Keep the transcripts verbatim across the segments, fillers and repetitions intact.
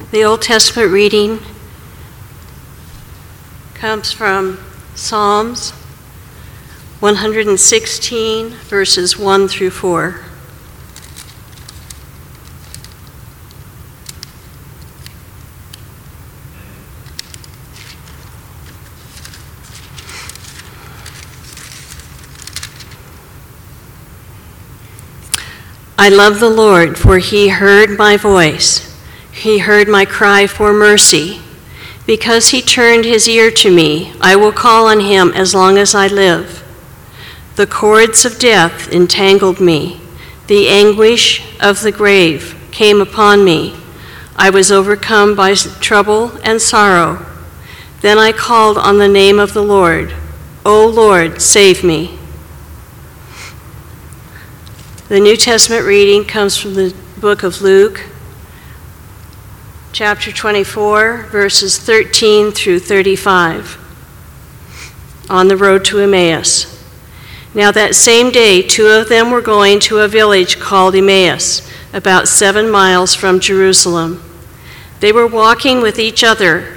The Old Testament reading comes from Psalms one hundred sixteen, verses one through four. I love the Lord, for he heard my voice. He heard my cry for mercy. Because he turned his ear to me, I will call on him as long as I live. The cords of death entangled me. The anguish of the grave came upon me. I was overcome by trouble and sorrow. Then I called on the name of the Lord. O Lord, save me. The New Testament reading comes from the book of Luke, chapter twenty-four, verses thirteen through thirty-five, on the road to Emmaus. Now that same day, two of them were going to a village called Emmaus, about seven miles from Jerusalem. They were walking with each other.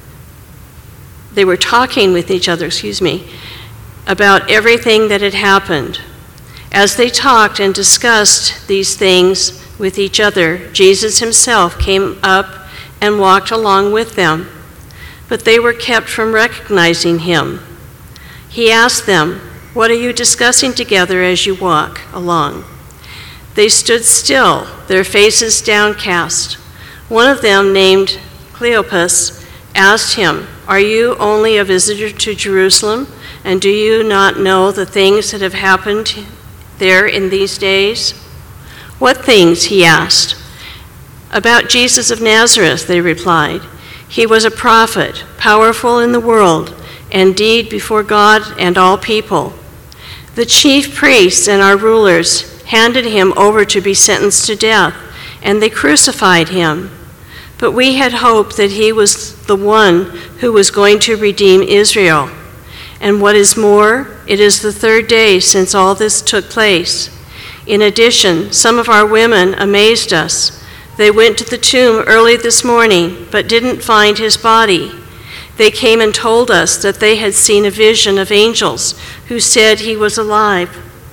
They were talking with each other, excuse me, about everything that had happened. As they talked and discussed these things with each other, Jesus himself came up and walked along with them, but they were kept from recognizing him. He asked them, "What are you discussing together as you walk along?" They stood still, their faces downcast. One of them, named Cleopas, asked him, "Are you only a visitor to Jerusalem, and do you not know the things that have happened there in these days?" "What things?" he asked. "About Jesus of Nazareth," they replied. "He was a prophet, powerful in the world, and deed before God and all people. The chief priests and our rulers handed him over to be sentenced to death, and they crucified him. But we had hoped that he was the one who was going to redeem Israel. And what is more, it is the third day since all this took place. In addition, some of our women amazed us. They went to the tomb early this morning, but didn't find his body. They came and told us that they had seen a vision of angels who said he was alive.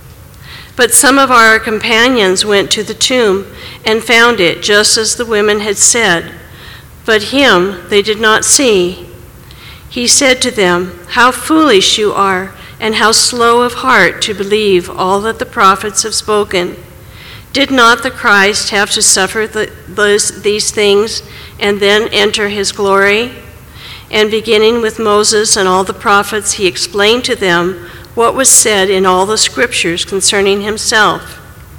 But some of our companions went to the tomb and found it just as the women had said, but him they did not see." He said to them, "How foolish you are, and how slow of heart to believe all that the prophets have spoken. Did not the Christ have to suffer the, those, these things and then enter his glory?" And beginning with Moses and all the prophets, he explained to them what was said in all the scriptures concerning himself.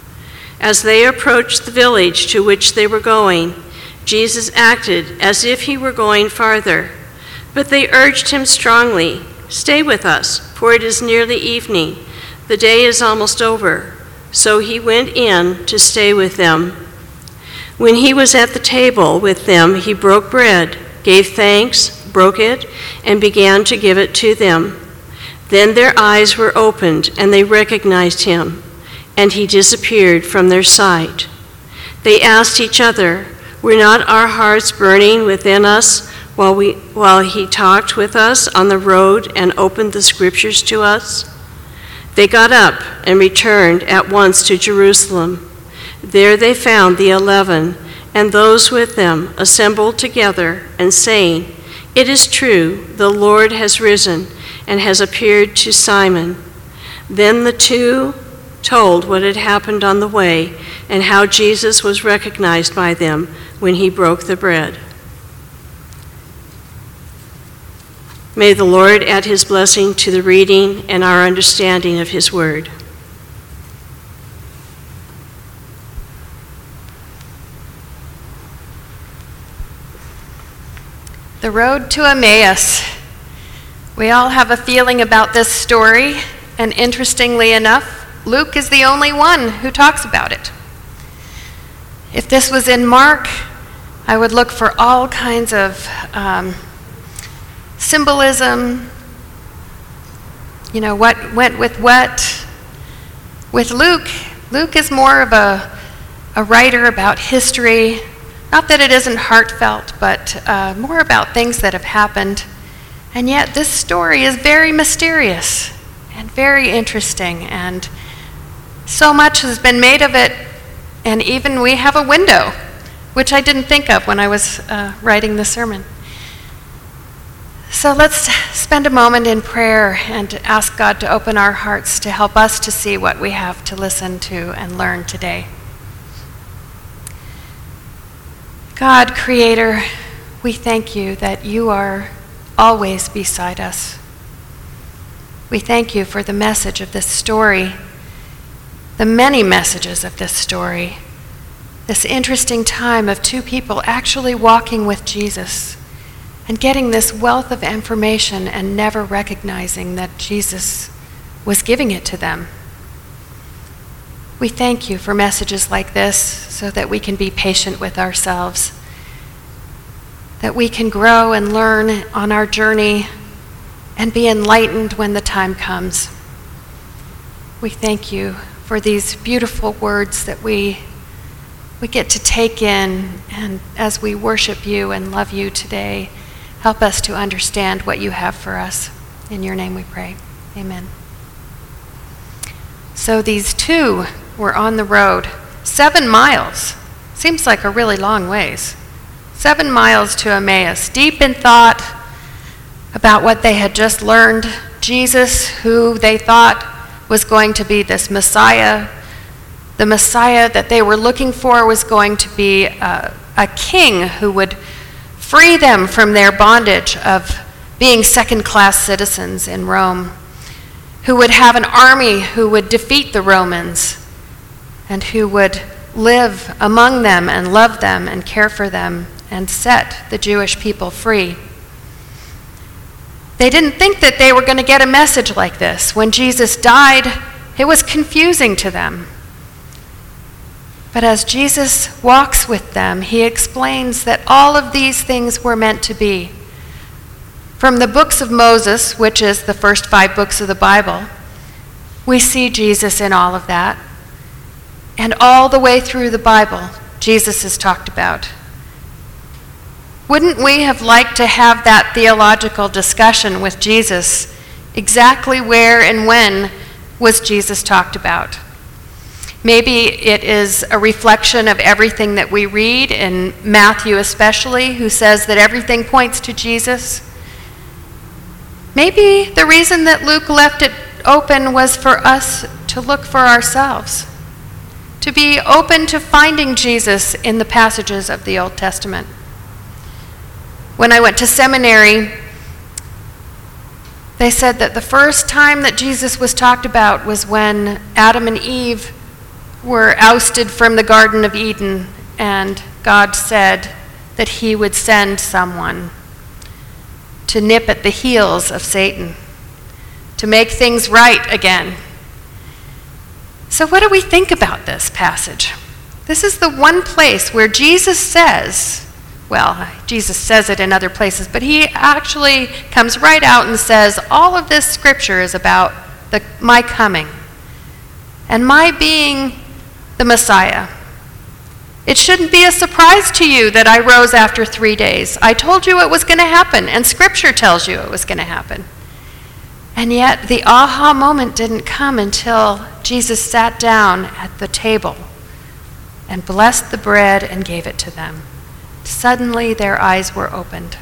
As they approached the village to which they were going, Jesus acted as if he were going farther. But they urged him strongly, "Stay with us, for it is nearly evening. The day is almost over." So he went in to stay with them. When he was at the table with them, he broke bread, gave thanks, broke it, and began to give it to them. Then their eyes were opened, and they recognized him, and he disappeared from their sight. They asked each other, "Were not our hearts burning within us while we while he talked with us on the road and opened the scriptures to us?" They got up and returned at once to Jerusalem. There they found the eleven and those with them assembled together and saying, "It is true, the Lord has risen and has appeared to Simon." Then the two told what had happened on the way and how Jesus was recognized by them when he broke the bread. May the Lord add his blessing to the reading and our understanding of his word. The road to Emmaus. We all have a feeling about this story, and interestingly enough, Luke is the only one who talks about it. If this was in Mark, I would look for all kinds of um, symbolism, you know, what went with what. With Luke, Luke is more of a, a writer about history, Not that it isn't heartfelt, but uh, more about things that have happened. And yet this story is very mysterious and very interesting, and so much has been made of it, and even we have a window, which I didn't think of when I was uh, writing the sermon. So let's spend a moment in prayer and ask God to open our hearts to help us to see what we have to listen to and learn today. God, Creator, we thank you that you are always beside us. We thank you for the message of this story, the many messages of this story, this interesting time of two people actually walking with Jesus and getting this wealth of information and never recognizing that Jesus was giving it to them. We thank you for messages like this so that we can be patient with ourselves, that we can grow and learn on our journey and be enlightened when the time comes. We thank you for these beautiful words that we, we get to take in, and as we worship you and love you today, help us to understand what you have for us. In your name we pray. Amen. So these two were on the road, seven miles. Seems like a really long ways. Seven miles to Emmaus, deep in thought about what they had just learned. Jesus, who they thought was going to be this Messiah, the Messiah that they were looking for was going to be a, a king who would free them from their bondage of being second-class citizens in Rome, who would have an army who would defeat the Romans, and who would live among them and love them and care for them and set the Jewish people free. They didn't think that they were going to get a message like this. When Jesus died, it was confusing to them. But as Jesus walks with them, he explains that all of these things were meant to be. From the books of Moses, which is the first five books of the Bible, we see Jesus in all of that. And all the way through the Bible, Jesus is talked about. Wouldn't we have liked to have that theological discussion with Jesus? Exactly where and when was Jesus talked about? Maybe it is a reflection of everything that we read, in Matthew especially, who says that everything points to Jesus. Maybe the reason that Luke left it open was for us to look for ourselves, to be open to finding Jesus in the passages of the Old Testament. When I went to seminary, they said that the first time that Jesus was talked about was when Adam and Eve were ousted from the Garden of Eden, and God said that he would send someone to nip at the heels of Satan, to make things right again. So what do we think about this passage? This is the one place where Jesus says, well, Jesus says it in other places, but he actually comes right out and says, all of this scripture is about the, my coming and my being the Messiah. It shouldn't be a surprise to you that I rose after three days. I told you it was going to happen, and scripture tells you it was going to happen. And yet the aha moment didn't come until Jesus sat down at the table and blessed the bread and gave it to them. Suddenly their eyes were opened.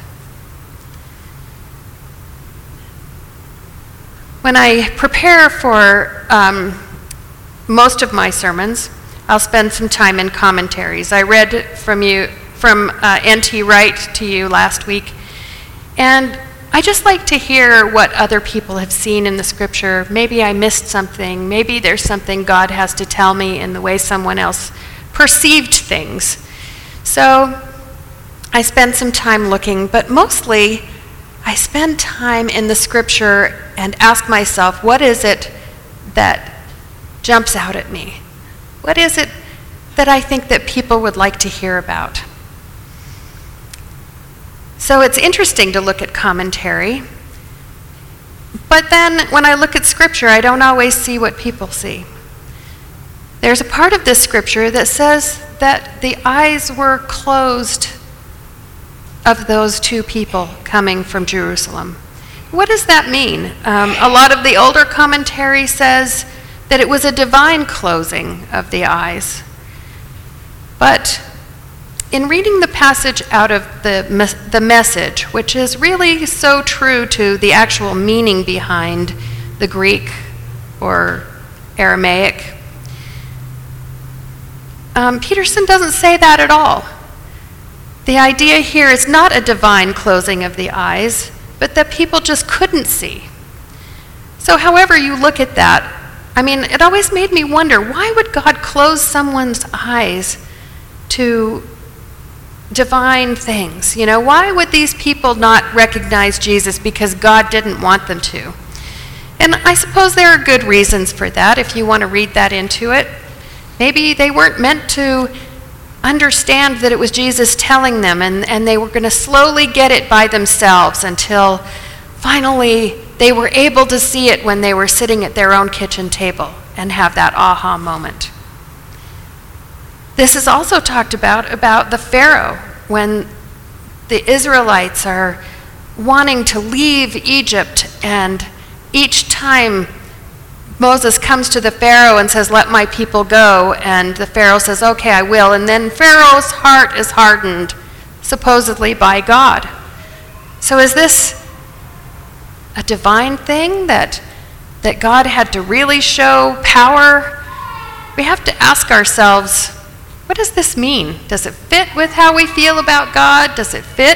When I prepare for um, most of my sermons, I'll spend some time in commentaries. I read from you from uh, N T Wright to you last week, and I just like to hear what other people have seen in the scripture. Maybe I missed something. Maybe there's something God has to tell me in the way someone else perceived things. So I spend some time looking, but mostly I spend time in the scripture and ask myself, what is it that jumps out at me? What is it that I think that people would like to hear about? So it's interesting to look at commentary, but then when I look at scripture, I don't always see what people see. There's a part of this scripture that says that the eyes were closed of those two people coming from Jerusalem. What does that mean? Um, a lot of the older commentary says that it was a divine closing of the eyes. But in reading the passage out of the, mes- the message, which is really so true to the actual meaning behind the Greek or Aramaic, um, Peterson doesn't say that at all. The idea here is not a divine closing of the eyes, but that people just couldn't see. So however you look at that, I mean, it always made me wonder, why would God close someone's eyes to divine things? You know, why would these people not recognize Jesus because God didn't want them to? And I suppose there are good reasons for that if you want to read that into it. Maybe they weren't meant to understand that it was Jesus telling them, and, and they were going to slowly get it by themselves until finally they were able to see it when they were sitting at their own kitchen table and have that aha moment. This is also talked about about the Pharaoh, when the Israelites are wanting to leave Egypt, and each time Moses comes to the Pharaoh and says, "Let my people go," and the Pharaoh says, "Okay, I will," and then Pharaoh's heart is hardened, supposedly by God. So is this a divine thing that that God had to really show power? We have to ask ourselves, what does this mean? Does it fit with how we feel about God? Does it fit?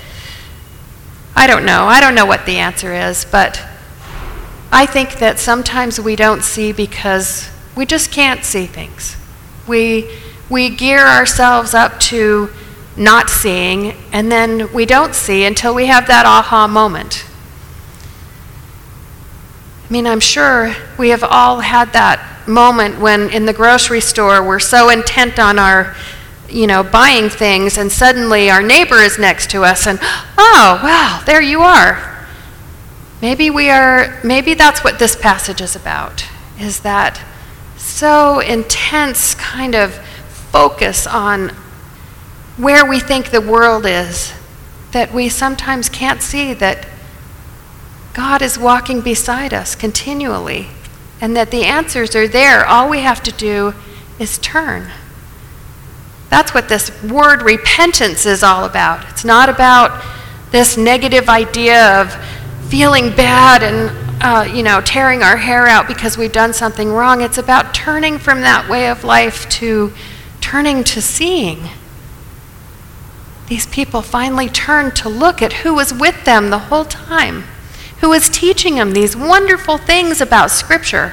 I don't know. I don't know what the answer is, but I think that sometimes we don't see because we just can't see things. We we gear ourselves up to not seeing, and then we don't see until we have that aha moment. I mean, I'm sure we have all had that moment when in the grocery store we're so intent on our, you know, buying things, and suddenly our neighbor is next to us and, oh, wow, there you are. Maybe we are, maybe that's what this passage is about, is that so intense kind of focus on where we think the world is that we sometimes can't see that God is walking beside us continually, and that the answers are there. All we have to do is turn. That's what this word repentance is all about. It's not about this negative idea of feeling bad and, uh, you know, tearing our hair out because we've done something wrong. It's about turning from that way of life to turning to seeing. These people finally turned to look at who was with them the whole time, who was teaching them these wonderful things about Scripture.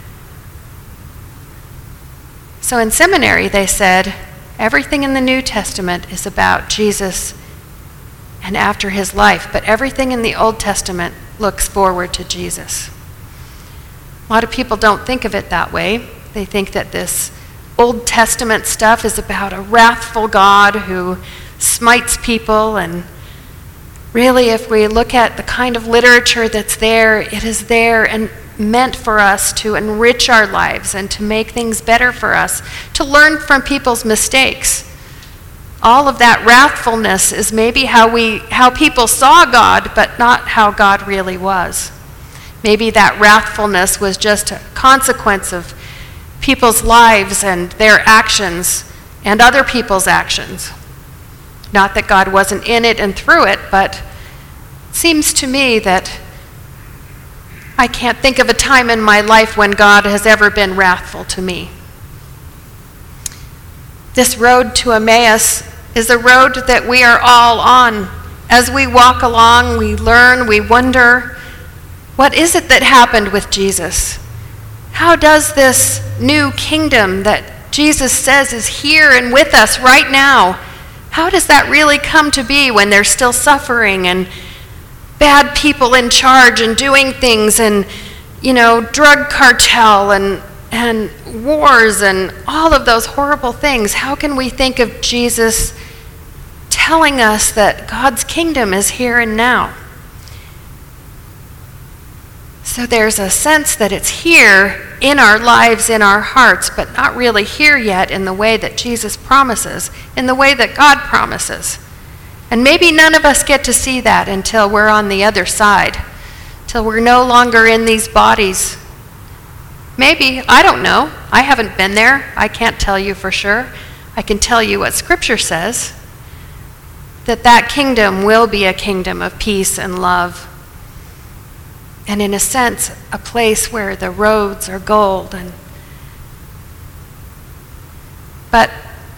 So in seminary, they said, everything in the New Testament is about Jesus and after his life, but everything in the Old Testament looks forward to Jesus. A lot of people don't think of it that way. They think that this Old Testament stuff is about a wrathful God who smites people, and really, if we look at the kind of literature that's there, it is there and meant for us to enrich our lives and to make things better for us, to learn from people's mistakes. All of that wrathfulness is maybe how we, how people saw God, but not how God really was. Maybe that wrathfulness was just a consequence of people's lives and their actions and other people's actions. Not that God wasn't in it and through it, but it seems to me that I can't think of a time in my life when God has ever been wrathful to me. This road to Emmaus is a road that we are all on. As we walk along, we learn, we wonder, what is it that happened with Jesus? How does this new kingdom that Jesus says is here and with us right now, how does that really come to be when there's still suffering and bad people in charge and doing things, and, you know, drug cartel and and wars and all of those horrible things? How can we think of Jesus telling us that God's kingdom is here and now? So there's a sense that it's here in our lives, in our hearts, but not really here yet in the way that Jesus promises, in the way that God promises. And maybe none of us get to see that until we're on the other side, till we're no longer in these bodies. Maybe, I don't know. I haven't been there. I can't tell you for sure. I can tell you what Scripture says, that that kingdom will be a kingdom of peace and love. And in a sense, a place where the roads are gold. And but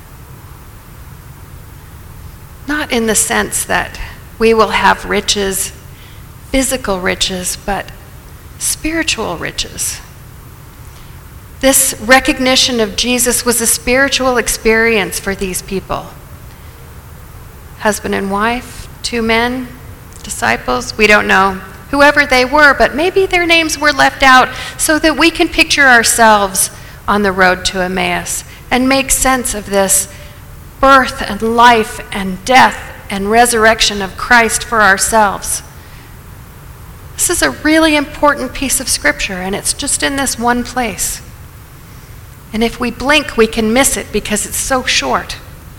not in the sense that we will have riches, physical riches, but spiritual riches. This recognition of Jesus was a spiritual experience for these people. Husband and wife, two men, disciples, we don't know. Whoever they were, but maybe their names were left out so that we can picture ourselves on the road to Emmaus and make sense of this birth and life and death and resurrection of Christ for ourselves. This is a really important piece of Scripture, and it's just in this one place. And if we blink, we can miss it because it's so short.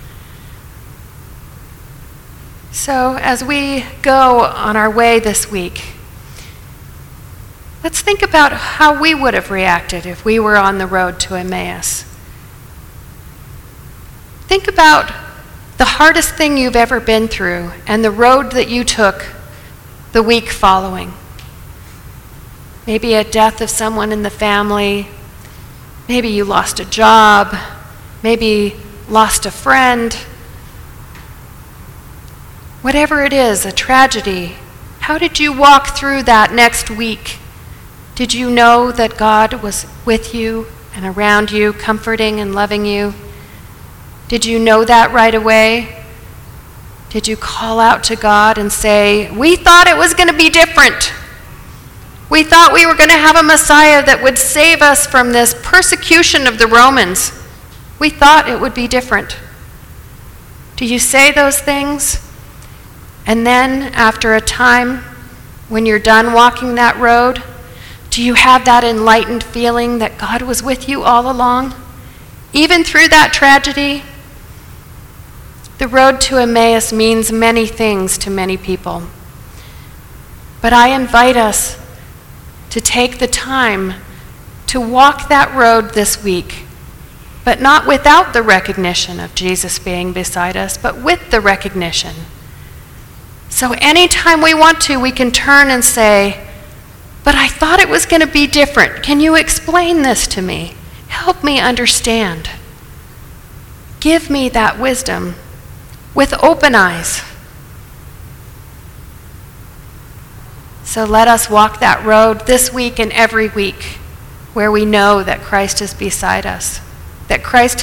So as we go on our way this week, let's think about how we would have reacted if we were on the road to Emmaus. Think about the hardest thing you've ever been through and the road that you took the week following. Maybe a death of someone in the family. Maybe you lost a job. Maybe lost a friend. Whatever it is, a tragedy, how did you walk through that next week? Did you know that God was with you and around you, comforting and loving you? Did you know that right away? Did you call out to God and say, we thought it was going to be different. We thought we were going to have a Messiah that would save us from this persecution of the Romans. We thought it would be different. Do you say those things? And then, after a time, when you're done walking that road, do you have that enlightened feeling that God was with you all along? Even through that tragedy? The road to Emmaus means many things to many people. But I invite us to take the time to walk that road this week, but not without the recognition of Jesus being beside us, but with the recognition. So anytime we want to, we can turn and say, but I thought it was going to be different. Can you explain this to me? Help me understand. Give me that wisdom with open eyes. So let us walk that road this week and every week where we know that Christ is beside us, that Christ